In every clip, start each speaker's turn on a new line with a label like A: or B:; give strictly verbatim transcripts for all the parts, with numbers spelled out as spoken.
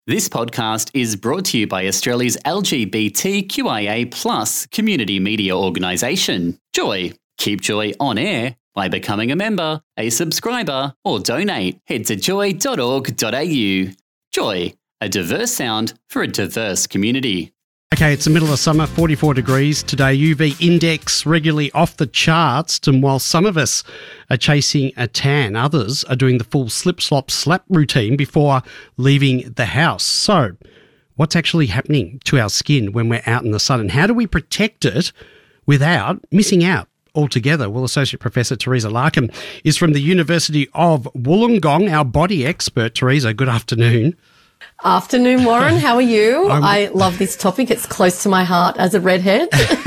A: This podcast is brought to you by Australia's L G B T Q I A plus community media organisation, Joy. Keep Joy on air by becoming a member, a subscriber, or donate. Head to joy dot org dot a u. Joy, a diverse sound for a diverse community.
B: Okay, it's the middle of summer, forty-four degrees today, U V index regularly off the charts, and while some of us are chasing a tan, others are doing the full slip, slop, slap routine before leaving the house. So, what's actually happening to our skin when we're out in the sun, and how do we protect it without missing out altogether? Well, Associate Professor Teresa Larkham is from the University of Wollongong, our body expert. Teresa, good afternoon.
C: Afternoon, Warren. How are you? I'm... I love this topic. It's close to my heart as a redhead.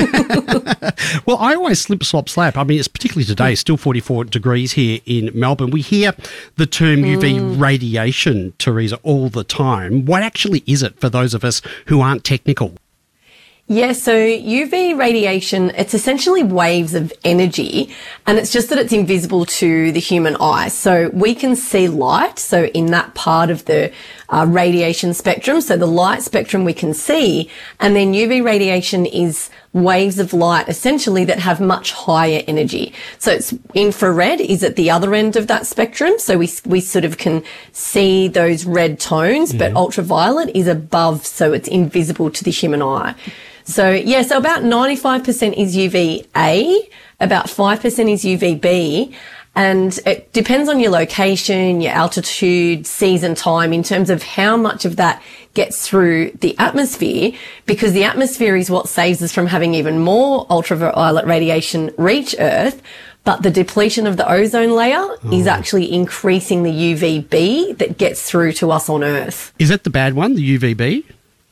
B: Well, I always slip, slop, slap. I mean, it's particularly today, still forty-four degrees here in Melbourne. We hear the term mm. U V radiation, Teresa, all the time. What actually is it for those of us who aren't technical?
C: Yeah, so U V radiation, it's essentially waves of energy, and it's just that it's invisible to the human eye. So we can see light, so in that part of the uh, radiation spectrum, so the light spectrum we can see, and then U V radiation is waves of light essentially that have much higher energy. So it's infrared is at the other end of that spectrum, so we we sort of can see those red tones, mm-hmm. but ultraviolet is above, so it's invisible to the human eye. So, yeah, so about ninety-five percent is U V A, about five percent is U V B, and it depends on your location, your altitude, season, time, in terms of how much of that gets through the atmosphere, because the atmosphere is what saves us from having even more ultraviolet radiation reach Earth. But the depletion of the ozone layer oh. is actually increasing the U V B that gets through to us on Earth.
B: Is that the bad one, the U V B?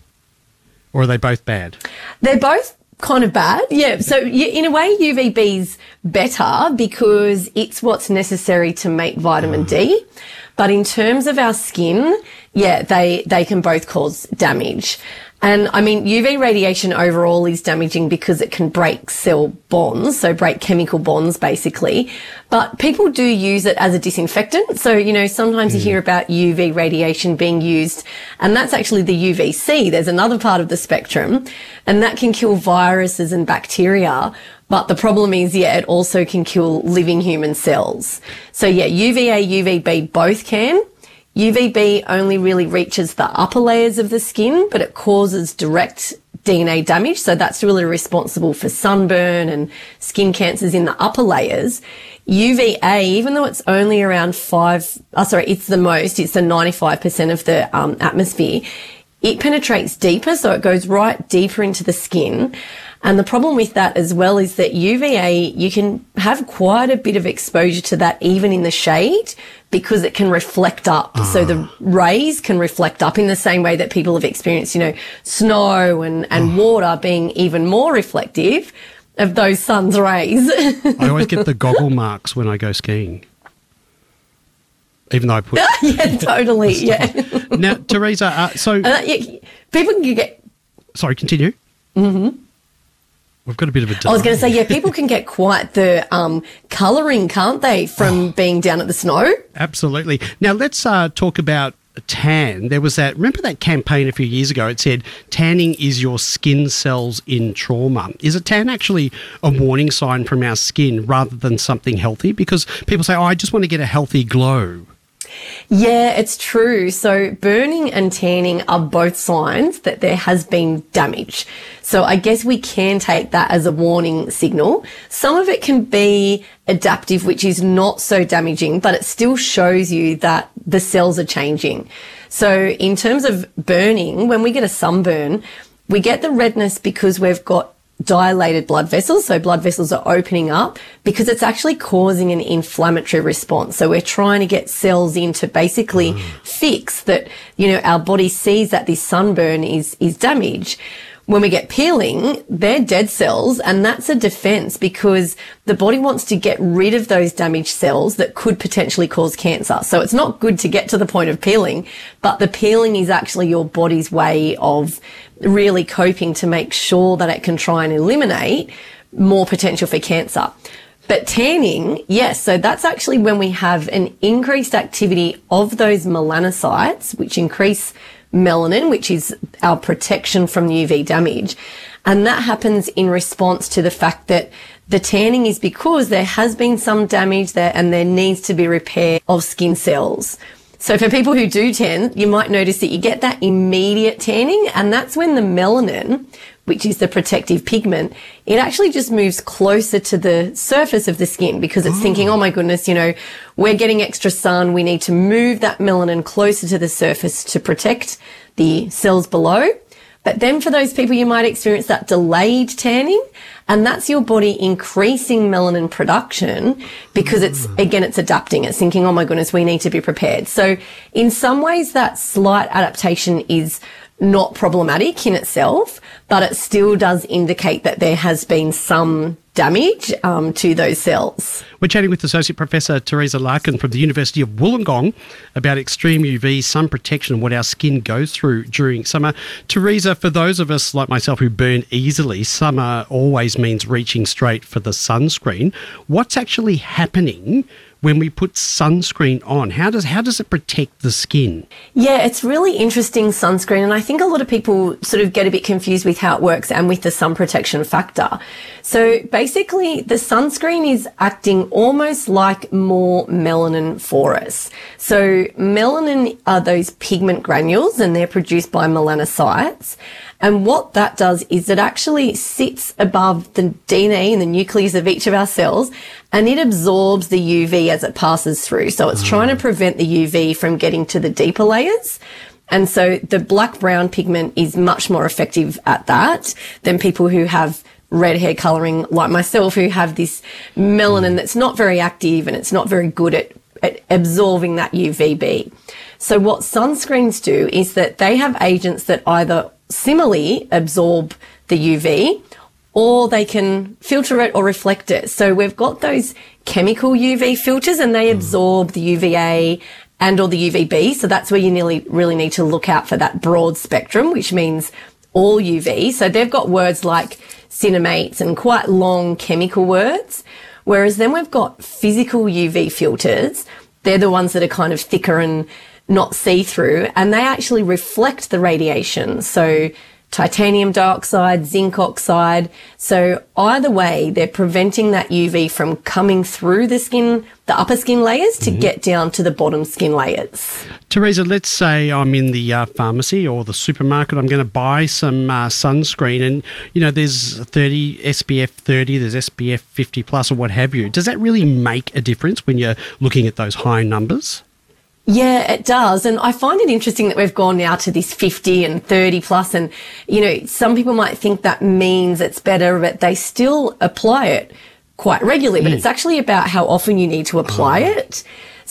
B: Or are they both bad?
C: They're both kind of bad, yeah. So in a way, U V B's better because it's what's necessary to make vitamin D. But in terms of our skin, yeah, they, they can both cause damage. And I mean, U V radiation overall is damaging because it can break cell bonds, so break chemical bonds basically. But people do use it as a disinfectant. So, you know, sometimes mm. you hear about U V radiation being used, and that's actually the U V C. There's another part of the spectrum, and that can kill viruses and bacteria. But the problem is, yeah, it also can kill living human cells. So yeah, U V A, U V B both can. U V B only really reaches the upper layers of the skin, but it causes direct D N A damage. So that's really responsible for sunburn and skin cancers in the upper layers. U V A, even though it's only around five, oh, sorry, it's the most, it's the ninety-five percent of the um, atmosphere. It penetrates deeper, so it goes right deeper into the skin. And the problem with that as well is that U V A, you can have quite a bit of exposure to that even in the shade because it can reflect up. Uh. So the rays can reflect up in the same way that people have experienced, you know, snow and, and uh. water being even more reflective of those sun's rays.
B: I always get the goggle marks when I go skiing. Even though I put...
C: yeah, totally, yeah.
B: Now, Teresa, uh, so...
C: Uh, yeah, people can get...
B: Sorry, continue.
C: Mm-hmm.
B: We've got a bit of a delay.
C: I was going to say, yeah, people can get quite the um, colouring, can't they, from oh. being down at the snow?
B: Absolutely. Now, let's uh, talk about tan. There was that, remember that campaign a few years ago? It said, tanning is your skin cells in trauma. Is a tan actually a warning sign from our skin rather than something healthy? Because people say, oh, I just want to get a healthy glow.
C: Yeah, it's true. So burning and tanning are both signs that there has been damage. So I guess we can take that as a warning signal. Some of it can be adaptive, which is not so damaging, but it still shows you that the cells are changing. So in terms of burning, when we get a sunburn, we get the redness because we've got dilated blood vessels. So blood vessels are opening up because it's actually causing an inflammatory response. So we're trying to get cells in to basically mm. fix that, you know, our body sees that this sunburn is, is damage. When we get peeling, they're dead cells, and that's a defense because the body wants to get rid of those damaged cells that could potentially cause cancer. So it's not good to get to the point of peeling, but the peeling is actually your body's way of really coping to make sure that it can try and eliminate more potential for cancer. But tanning, yes, so that's actually when we have an increased activity of those melanocytes, which increase melanin, which is our protection from U V damage. And that happens in response to the fact that the tanning is because there has been some damage there and there needs to be repair of skin cells. So for people who do tan, you might notice that you get that immediate tanning, and that's when the melanin, which is the protective pigment, it actually just moves closer to the surface of the skin because it's oh. thinking, oh my goodness, you know, we're getting extra sun. We need to move that melanin closer to the surface to protect the cells below. But then for those people, you might experience that delayed tanning, and that's your body increasing melanin production because it's, again, it's adapting. It's thinking, oh my goodness, we need to be prepared. So in some ways, that slight adaptation is not problematic in itself, but it still does indicate that there has been some damage um, to those cells.
B: We're chatting with Associate Professor Teresa Larkin from the University of Wollongong about extreme U V sun protection and what our skin goes through during summer. Teresa, for those of us like myself who burn easily, summer always means reaching straight for the sunscreen. What's actually happening when we put sunscreen on? How does how does it protect the skin?
C: Yeah, it's really interesting, sunscreen, and I think a lot of people sort of get a bit confused with how it works and with the sun protection factor. So basically, the sunscreen is acting almost like more melanin for us. So melanin are those pigment granules, and they're produced by melanocytes. And what that does is it actually sits above the D N A and the nucleus of each of our cells, and it absorbs the U V as it passes through. So it's trying to prevent the U V from getting to the deeper layers. And so the black-brown pigment is much more effective at that than people who have red hair colouring like myself, who have this melanin that's not very active and it's not very good at, at absorbing that U V B. So what sunscreens do is that they have agents that either similarly absorb the U V, or they can filter it or reflect it. So we've got those chemical U V filters, and they absorb the U V A and or the U V B. So that's where you nearly really need to look out for that broad spectrum, which means all U V. So they've got words like cinemates and quite long chemical words. Whereas then we've got physical U V filters. They're the ones that are kind of thicker and not see-through, and they actually reflect the radiation. So titanium dioxide, zinc oxide. So either way, they're preventing that U V from coming through the skin, the upper skin layers, to mm-hmm. get down to the bottom skin layers.
B: Teresa, let's say I'm in the uh, pharmacy or the supermarket. I'm going to buy some uh, sunscreen, and, you know, there's thirty, S P F thirty, there's S P F fifty plus or what have you. Does that really make a difference when you're looking at those high numbers?
C: Yeah, it does. And I find it interesting that we've gone now to this fifty and thirty plus. And, you know, some people might think that means it's better, but they still apply it quite regularly. Mm. But it's actually about how often you need to apply oh. it.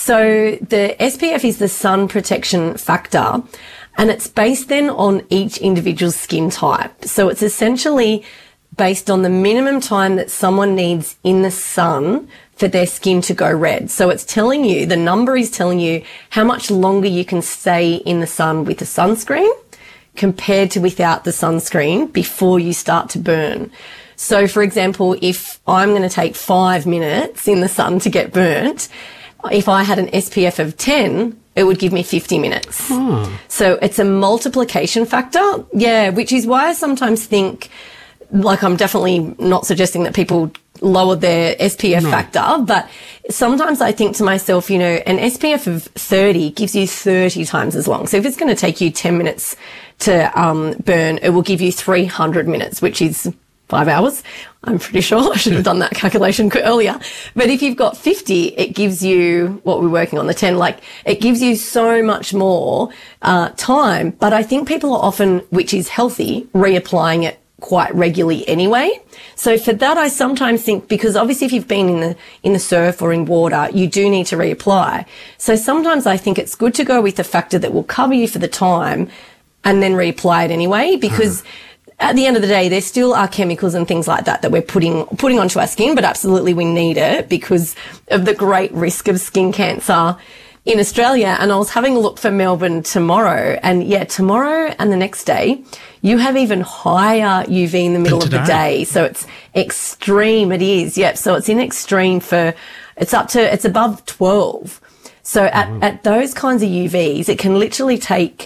C: So the S P F is the sun protection factor, and it's based then on each individual's skin type. So it's essentially based on the minimum time that someone needs in the sun for their skin to go red. So it's telling you, the number is telling you how much longer you can stay in the sun with the sunscreen compared to without the sunscreen before you start to burn. So for example, if I'm going to take five minutes in the sun to get burnt, if I had an S P F of ten, it would give me fifty minutes. Oh. So it's a multiplication factor. Yeah, which is why I sometimes think, like, I'm definitely not suggesting that people lower their S P F no. factor, but sometimes I think to myself, you know, an S P F of thirty gives you thirty times as long. So if it's going to take you ten minutes to um, burn, it will give you three hundred minutes, which is five hours. I'm pretty sure I should have done that calculation earlier. But if you've got fifty, it gives you what we're working on, the ten, like it gives you so much more uh, time. But I think people are often, which is healthy, reapplying it quite regularly anyway. So for that, I sometimes think, because obviously if you've been in the in the surf or in water, you do need to reapply. So sometimes I think it's good to go with the factor that will cover you for the time and then reapply it anyway, because at the end of the day, there still are chemicals and things like that that we're putting putting onto our skin, but absolutely we need it because of the great risk of skin cancer in Australia. And I was having a look for Melbourne tomorrow, and yeah, tomorrow and the next day, you have even higher U V in the middle of the day. So it's extreme. It is. Yep. So it's in extreme for, it's up to, it's above twelve. So at, mm. at those kinds of U Vs, it can literally take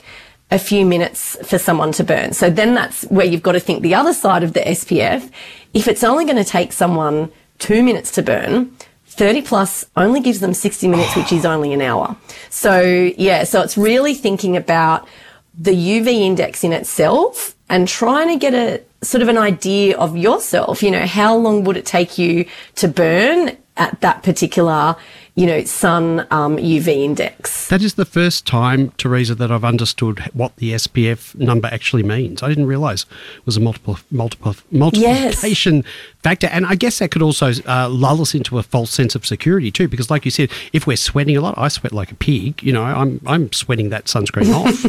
C: a few minutes for someone to burn. So then that's where you've got to think the other side of the S P F. If it's only going to take someone two minutes to burn, thirty plus only gives them sixty minutes, which is only an hour. So yeah, so it's really thinking about the U V index in itself and trying to get a sort of an idea of yourself. You know, how long would it take you to burn at that particular, you know, sun um, U V index?
B: That is the first time, Teresa, that I've understood what the S P F number actually means. I didn't realise it was a multiple, multiple, multiplication yes. factor. And I guess that could also uh, lull us into a false sense of security too, because like you said, if we're sweating a lot, I sweat like a pig, you know, I'm, I'm sweating that sunscreen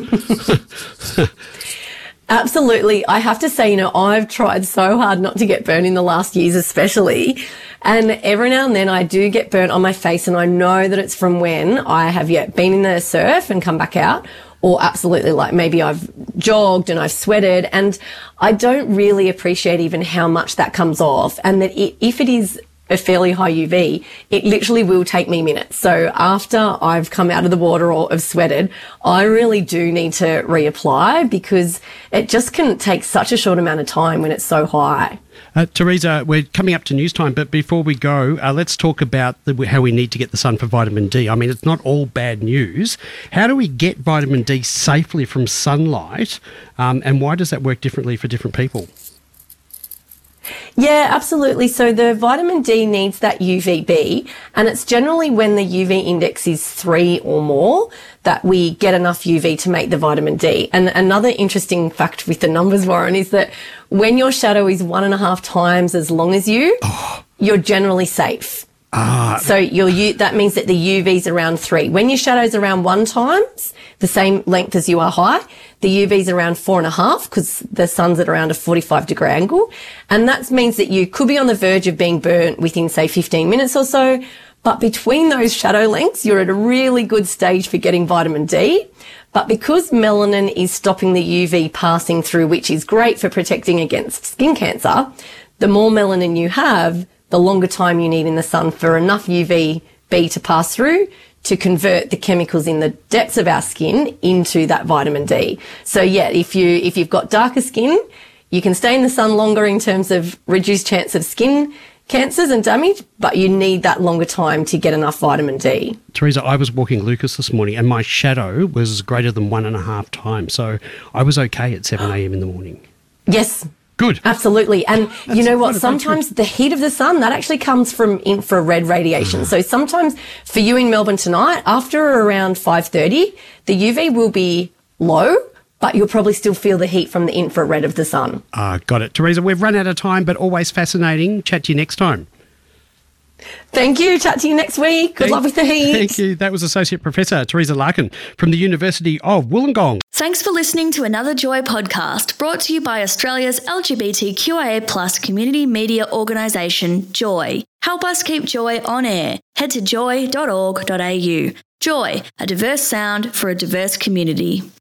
B: off.
C: Absolutely. I have to say, you know, I've tried so hard not to get burnt in the last years especially. And every now and then I do get burnt on my face, and I know that it's from when I have yet been in the surf and come back out, or absolutely like maybe I've jogged and I've sweated, and I don't really appreciate even how much that comes off, and that it, if it is a fairly high U V, it literally will take me minutes. So after I've come out of the water or have sweated, I really do need to reapply, because it just can take such a short amount of time when it's so high.
B: Uh, Teresa, we're coming up to news time, but before we go, uh, let's talk about the, how we need to get the sun for vitamin D. I mean, it's not all bad news. How do we get vitamin D safely from sunlight, um, and why does that work differently for different people?
C: Yeah, absolutely. So the vitamin D needs that U V B, and it's generally when the U V index is three or more that we get enough U V to make the vitamin D. And another interesting fact with the numbers, Warren, is that when your shadow is one and a half times as long as you, oh. you're generally safe.
B: Ah.
C: So your U, that means that the U V's around three. When your shadow's around one times, the same length as you are high, the U V's around four and a half, because the sun's at around a forty-five degree angle. And that means that you could be on the verge of being burnt within, say, fifteen minutes or so. But between those shadow lengths, you're at a really good stage for getting vitamin D. But because melanin is stopping the U V passing through, which is great for protecting against skin cancer, the more melanin you have, the longer time you need in the sun for enough U V B to pass through to convert the chemicals in the depths of our skin into that vitamin D. So yeah, if you, if you've got darker skin, you can stay in the sun longer in terms of reduced chance of skin cancers and damage, but you need that longer time to get enough vitamin D.
B: Teresa, I was walking Lucas this morning and my shadow was greater than one and a half times. So I was okay at seven a.m. in the morning.
C: Yes.
B: Good.
C: Absolutely. And
B: That's
C: you know what?
B: what
C: Sometimes the heat of the sun, that actually comes from infrared radiation. So sometimes for you in Melbourne tonight, after around five thirty, the U V will be low, but you'll probably still feel the heat from the infrared of the sun.
B: Ah, got it. Teresa, we've run out of time, but always fascinating. Chat to you next time.
C: Thank you. Chat to you next week. Good
B: thank,
C: luck with the heat.
B: Thank you. That was Associate Professor Teresa Larkin from the University of Wollongong.
D: Thanks for listening to another Joy podcast brought to you by Australia's L G B T Q I A plus community media organisation, Joy. Help us keep Joy on air. Head to joy dot org dot a u. Joy, a diverse sound for a diverse community.